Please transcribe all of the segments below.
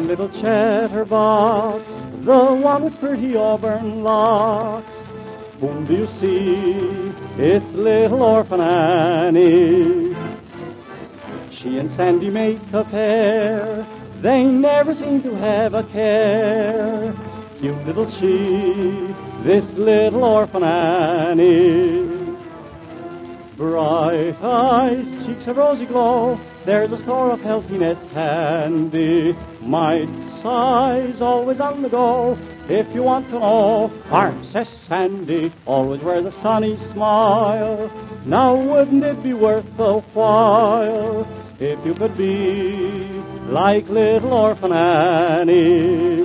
little chatterbox, the one with pretty auburn locks. Whom do you see? It's little orphan Annie. She and Sandy make a pair, they never seem to have a care. Cute little she, this little orphan Annie. Bright eyes, cheeks of rosy glow, there's a store of healthiness handy. Might size, always on the go. If you want to know, Princess Sandy always wears a sunny smile. Now wouldn't it be worth the while if you could be like little orphan Annie?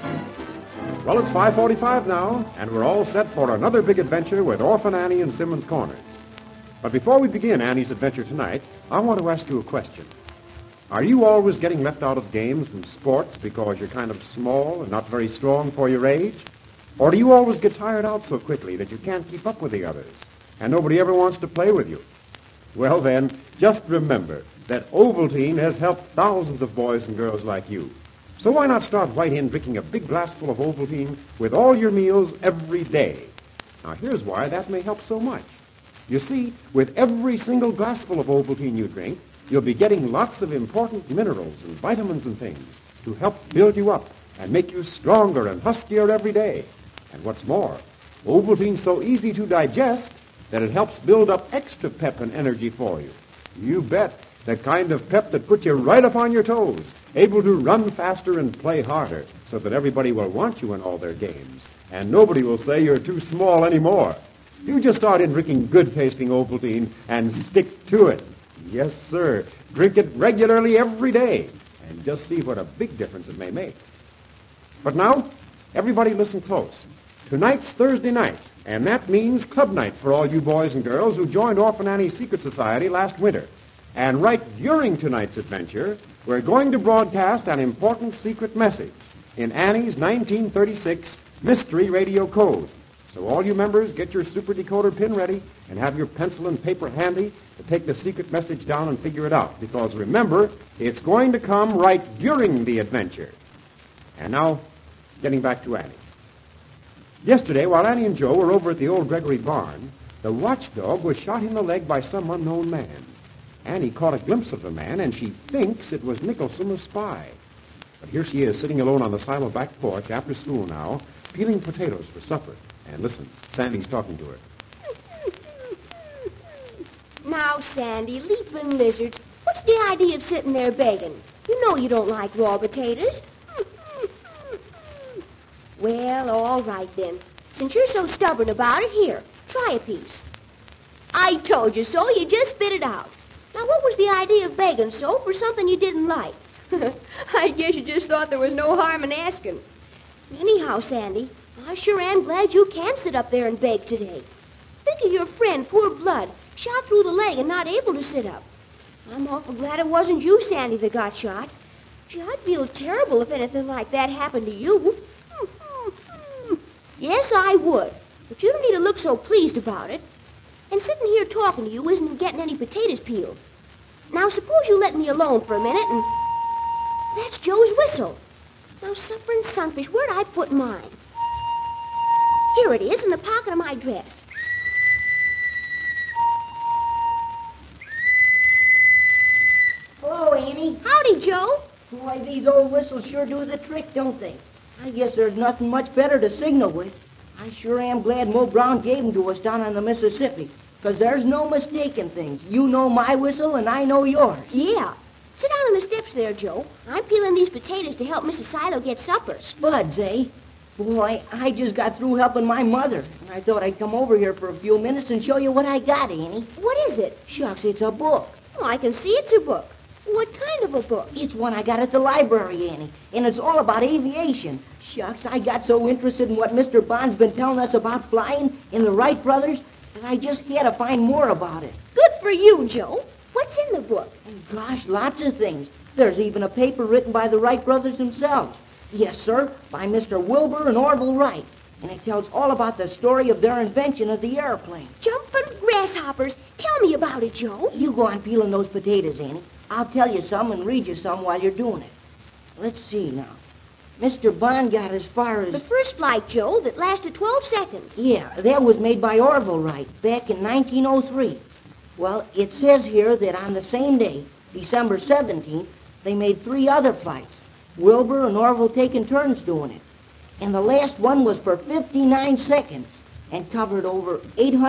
Well, it's 5:45 now, and we're all set for another big adventure with Orphan Annie and Simmons Corners. But before we begin Annie's adventure tonight, I want to ask you a question. Are you always getting left out of games and sports because you're kind of small and not very strong for your age? Or do you always get tired out so quickly that you can't keep up with the others, and nobody ever wants to play with you? Well then, just remember that Ovaltine has helped thousands of boys and girls like you. So why not start right in drinking a big glass full of Ovaltine with all your meals every day? Now here's why that may help so much. You see, with every single glassful of Ovaltine you drink, you'll be getting lots of important minerals and vitamins and things to help build you up and make you stronger and huskier every day. And what's more, Ovaltine's so easy to digest that it helps build up extra pep and energy for you. You bet, the kind of pep that puts you right up on your toes, able to run faster and play harder so that everybody will want you in all their games, and nobody will say you're too small anymore. You just start in drinking good-tasting Ovaltine and stick to it. Yes, sir. Drink it regularly every day, and just see what a big difference it may make. But now, everybody listen close. Tonight's Thursday night, and that means club night for all you boys and girls who joined Orphan Annie's Secret Society last winter. And right during tonight's adventure, we're going to broadcast an important secret message in Annie's 1936 Mystery Radio Code. So all you members, get your super decoder pin ready and have your pencil and paper handy to take the secret message down and figure it out. Because remember, it's going to come right during the adventure. And now, getting back to Annie. Yesterday, while Annie and Joe were over at the old Gregory barn, the watchdog was shot in the leg by some unknown man. Annie caught a glimpse of the man, and she thinks it was Nicholson, the spy. But here she is, sitting alone on the silo back porch after school now, peeling potatoes for supper. And listen, Sandy's talking to her. Now, Sandy, leaping lizard, what's the idea of sitting there begging? You know you don't like raw potatoes. Well, all right then. Since you're so stubborn about it, here, try a piece. I told you so. You just spit it out. Now, what was the idea of begging so for something you didn't like? I guess you just thought there was no harm in asking. Anyhow, Sandy, I sure am glad you can sit up there and beg today. Think of your friend, poor Blood, shot through the leg and not able to sit up. I'm awful glad it wasn't you, Sandy, that got shot. Gee, I'd feel terrible if anything like that happened to you. Yes, I would. But you don't need to look so pleased about it. And sitting here talking to you isn't getting any potatoes peeled. Now, suppose you let me alone for a minute and... That's Joe's whistle. Now, suffering sunfish, where'd I put mine? Here it is, in the pocket of my dress. Hello, Annie. Howdy, Joe. Boy, these old whistles sure do the trick, don't they? I guess there's nothing much better to signal with. I sure am glad Mo Brown gave them to us down on the Mississippi, because there's no mistaking things. You know my whistle, and I know yours. Yeah. Sit down on the steps there, Joe. I'm peeling these potatoes to help Mrs. Silo get supper. Spuds, eh? Boy, I just got through helping my mother, and I thought I'd come over here for a few minutes and show you what I got, Annie. What is it? Shucks, it's a book. Oh, I can see it's a book. What kind of a book? It's one I got at the library, Annie, and it's all about aviation. Shucks, I got so interested in what Mr. Bond's been telling us about flying in the Wright brothers that I just had to find more about it. Good for you, Joe. What's in the book? Gosh, lots of things. There's even a paper written by the Wright brothers themselves. Yes, sir, by Mr. Wilbur and Orville Wright. And it tells all about the story of their invention of the airplane. Jumping grasshoppers. Tell me about it, Joe. You go on peeling those potatoes, Annie. I'll tell you some and read you some while you're doing it. Let's see now. Mr. Bond got as far as... The first flight, Joe, that lasted 12 seconds. Yeah, that was made by Orville Wright back in 1903. Well, it says here that on the same day, December 17th, they made 3 other flights. Wilbur and Orville taking turns doing it. And the last one was for 59 seconds and covered over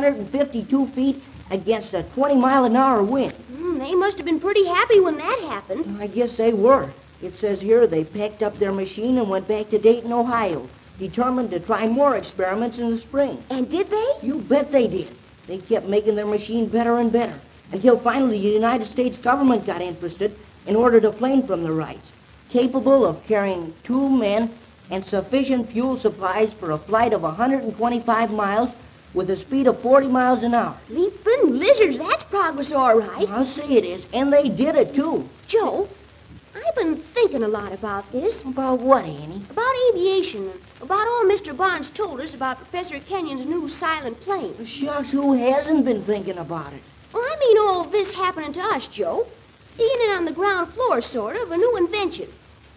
852 feet against a 20-mile-an-hour wind. They must have been pretty happy when that happened. I guess they were. It says here they packed up their machine and went back to Dayton, Ohio, determined to try more experiments in the spring. And did they? You bet they did. They kept making their machine better and better until finally the United States government got interested and ordered a plane from the Wrights, capable of carrying 2 men and sufficient fuel supplies for a flight of 125 miles with a speed of 40 miles an hour. Leaping lizards, that's progress, all right. I'll say it is, and they did it, too. Joe, I've been thinking a lot about this. About what, Annie? About aviation, about all Mr. Bonds told us about Professor Kenyon's new silent plane. Shucks, who hasn't been thinking about it? Well, I mean all this happening to us, Joe. Being in on the ground floor, sort of, a new invention.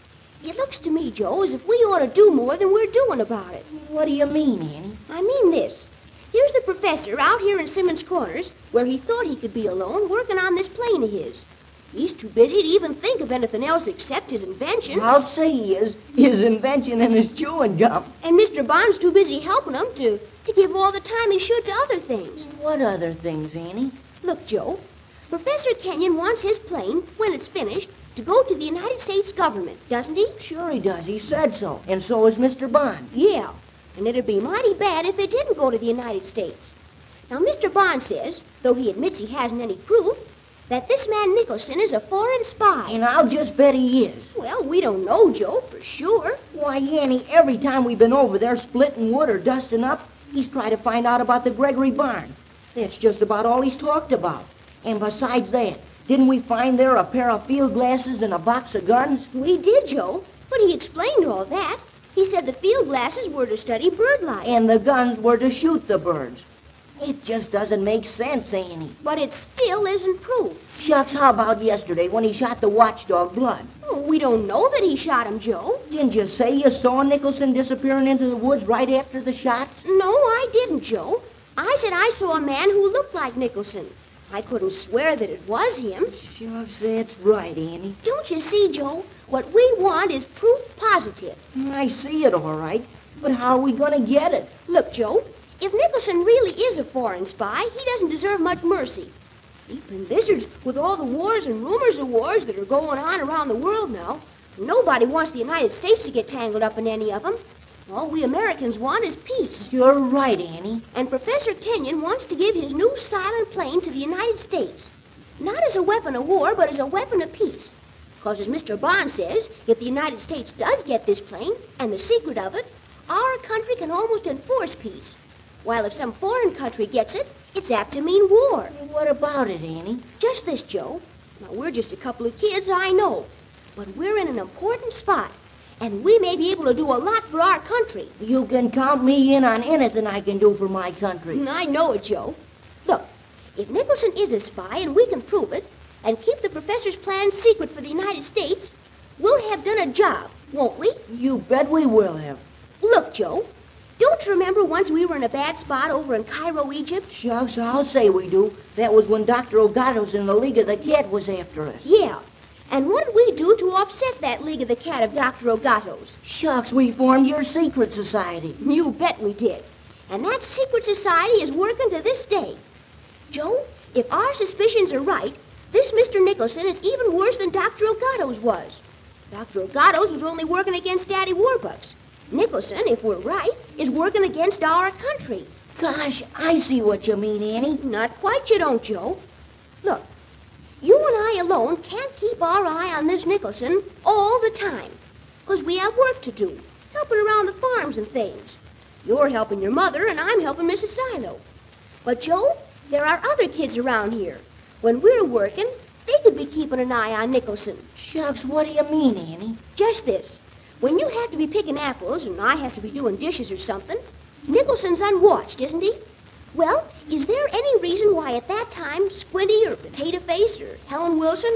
It looks to me, Joe, as if we ought to do more than we're doing about it. What do you mean, Annie? I mean this. Here's the professor out here in Simmons Corners, where he thought he could be alone, working on this plane of his. He's too busy to even think of anything else except his invention. I'll say he is. His invention and his chewing gum. And Mr. Bond's too busy helping him to give all the time he should to other things. What other things, Annie? Look, Joe, Professor Kenyon wants his plane, when it's finished, to go to the United States government, doesn't he? Sure he does. He said so. And so is Mr. Bond. Yeah, and it'd be mighty bad if it didn't go to the United States. Now, Mr. Bond says, though he admits he hasn't any proof, that this man Nicholson is a foreign spy. And I'll just bet he is. Well, we don't know, Joe, for sure. Why, Annie, every time we've been over there splitting wood or dusting up, he's tried to find out about the Gregory barn. That's just about all he's talked about. And besides that, didn't we find there a pair of field glasses and a box of guns? We did, Joe, but he explained all that. He said the field glasses were to study bird life. And the guns were to shoot the birds. It just doesn't make sense, Annie. But it still isn't proof. Shucks, how about yesterday when he shot the watchdog Blood? Well, we don't know that he shot him, Joe. Didn't you say you saw Nicholson disappearing into the woods right after the shots? No, I didn't, Joe. I said I saw a man who looked like Nicholson. I couldn't swear that it was him. Shucks, that's right, Annie. Don't you see, Joe? What we want is proof positive. I see it all right, but how are we going to get it? Look, Joe, if Nicholson really is a foreign spy, he doesn't deserve much mercy. Leaping lizards, with all the wars and rumors of wars that are going on around the world now, nobody wants the United States to get tangled up in any of them. All we Americans want is peace. You're right, Annie. And Professor Kenyon wants to give his new silent plane to the United States. Not as a weapon of war, but as a weapon of peace. Because as Mr. Bond says, if the United States does get this plane, and the secret of it, our country can almost enforce peace. While if some foreign country gets it, it's apt to mean war. What about it, Annie? Just this, Joe. Now, we're just a couple of kids, I know. But we're in an important spot. And we may be able to do a lot for our country. You can count me in on anything I can do for my country. I know it, Joe. Look, if Nicholson is a spy and we can prove it, and keep the professor's plans secret for the United States, we'll have done a job, won't we? You bet we will have. Look, Joe, don't you remember once we were in a bad spot over in Cairo, Egypt? Shucks, I'll say we do. That was when Dr. O'Gatos in the League of the Cat was after us. Yeah. And what did we do to offset that League of the Cat of Dr. O'Gatos? Shucks, we formed your secret society. You bet we did. And that secret society is working to this day. Joe, if our suspicions are right, this Mr. Nicholson is even worse than Dr. O'Gatos was. Dr. O'Gatos was only working against Daddy Warbucks. Nicholson, if we're right, is working against our country. Gosh, I see what you mean, Annie. Not quite, you don't, Joe. Look, you and I alone can't keep our eye on this Nicholson all the time. Because we have work to do, helping around the farms and things. You're helping your mother, and I'm helping Mrs. Silo. But, Joe, there are other kids around here. When we're working, they could be keeping an eye on Nicholson. Shucks, what do you mean, Annie? Just this. When you have to be picking apples and I have to be doing dishes or something, Nicholson's unwatched, isn't he? Well, is there any reason why at that time Squinty or Potato Face or Helen Wilson or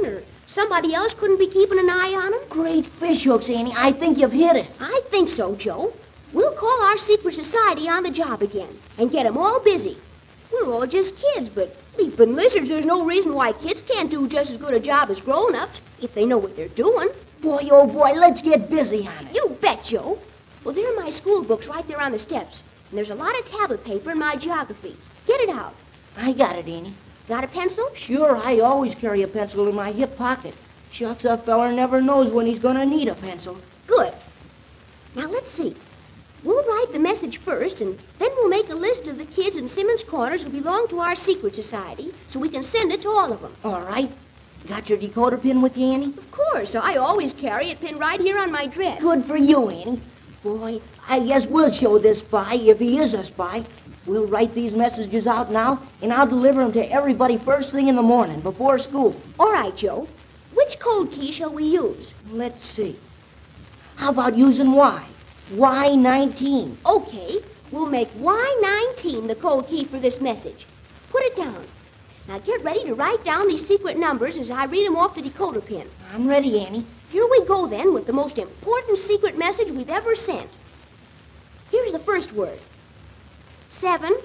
Somebody else couldn't be keeping an eye on them? Great fish hooks, Annie. I think you've hit it. I think so, Joe. We'll call our secret society on the job again and get 'em all busy. We're all just kids, but leaping lizards, there's no reason why kids can't do just as good a job as grown-ups if they know what they're doing. Boy, oh boy, let's get busy on it. You bet, Joe. Well, there are my school books right there on the steps. And there's a lot of tablet paper in my geography. Get it out. I got it, Annie. Got a pencil? Sure, I always carry a pencil in my hip pocket. Shucks, a feller never knows when he's gonna need a pencil. Good. Now, let's see. We'll write the message first, and then we'll make a list of the kids in Simmons Corners who belong to our secret society so we can send it to all of them. All right. Got your decoder pin with you, Annie? Of course. I always carry it pinned right here on my dress. Good for you, Annie. Boy, I guess we'll show this spy, if he is a spy. We'll write these messages out now, and I'll deliver them to everybody first thing in the morning, before school. All right, Joe. Which code key shall we use? Let's see. How about using Y? Y19. Okay. We'll make Y19 the code key for this message. Put it down. Now get ready to write down these secret numbers as I read them off the decoder pin. I'm ready, Annie. Here we go, then, with the most important secret message we've ever sent. Here's the first word. 7,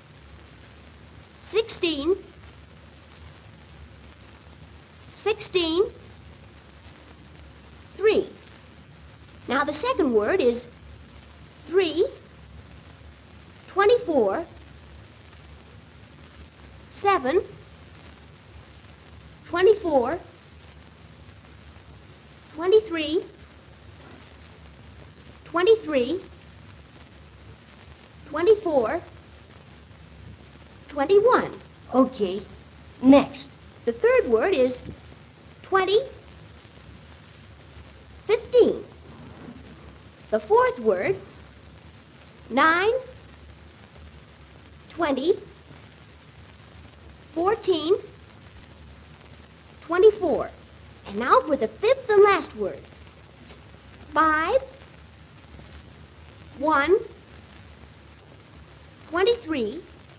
16, 16, 3. Now the second word is 3, 24, 7, 24, 23, 23, 24, 21. Okay. Next. The third word is 20, 15. The fourth word, 9, 20, 14, 24. And now for the fifth and last word. 5, 1, 23,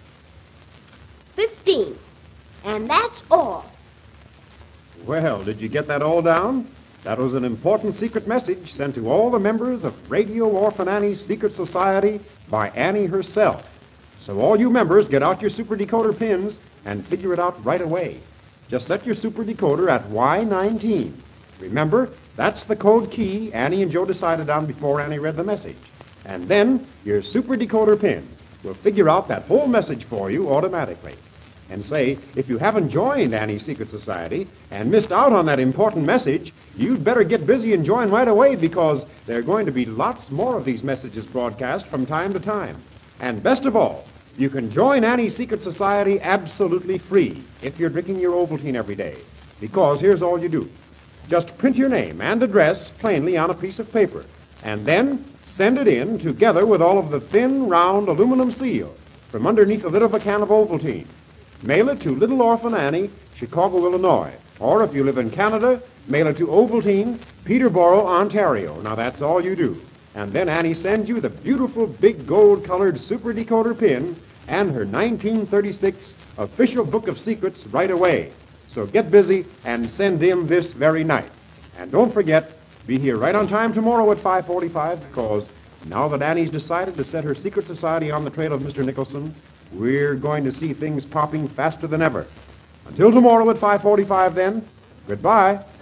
15. And that's all. Well, did you get that all down? That was an important secret message sent to all the members of Radio Orphan Annie's Secret Society by Annie herself. So all you members, get out your super decoder pins and figure it out right away. Just set your super decoder at Y19. Remember, that's the code key Annie and Joe decided on before Annie read the message. And then your super decoder pin will figure out that whole message for you automatically. And say, if you haven't joined Annie's Secret Society and missed out on that important message, you'd better get busy and join right away, because there are going to be lots more of these messages broadcast from time to time. And best of all, you can join Annie's Secret Society absolutely free if you're drinking your Ovaltine every day. Because here's all you do. Just print your name and address plainly on a piece of paper, and then send it in together with all of the thin, round aluminum seal from underneath the lid of a can of Ovaltine. Mail it to Little Orphan Annie, Chicago, Illinois. Or if you live in Canada, mail it to Ovaltine, Peterborough, Ontario. Now that's all you do. And then Annie sends you the beautiful big gold-colored super decoder pin and her 1936 official book of secrets right away. So get busy and send in this very night. And don't forget, be here right on time tomorrow at 5:45, because now that Annie's decided to set her secret society on the trail of Mr. Nicholson, we're going to see things popping faster than ever. Until tomorrow at 5:45 then, goodbye.